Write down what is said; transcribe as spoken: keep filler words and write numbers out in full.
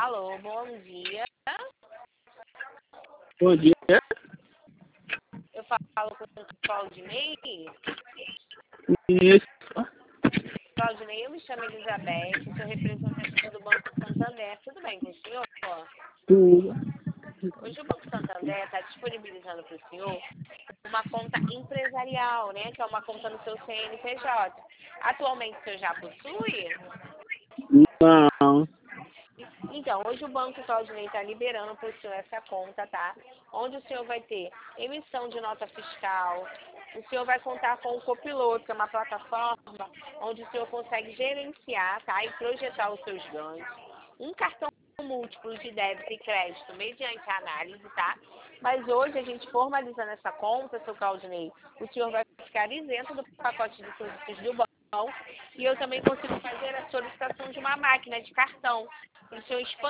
Alô, bom dia. Bom dia. Eu falo com o Claudinei. Isso. Claudinei, eu me chamo Elizabeth, sou representante do Banco Santander. Tudo bem com o senhor? Tudo. Hoje o Banco Santander está disponibilizando para o senhor uma conta empresarial, né? Que é uma conta no seu C N P J. Atualmente o senhor já possui? Não. Então, hoje o Banco Claudinei está liberando para o senhor essa conta, tá? Onde o senhor vai ter emissão de nota fiscal, o senhor vai contar com o Copiloto, que é uma plataforma onde o senhor consegue gerenciar, tá? E projetar os seus ganhos. Um cartão múltiplo de débito e crédito mediante análise, tá? Mas hoje, a gente formalizando essa conta, seu Claudinei, o senhor vai ficar isento do pacote de produtos do banco e eu também consigo fazer a solicitação de uma máquina de cartão para o senhor expandir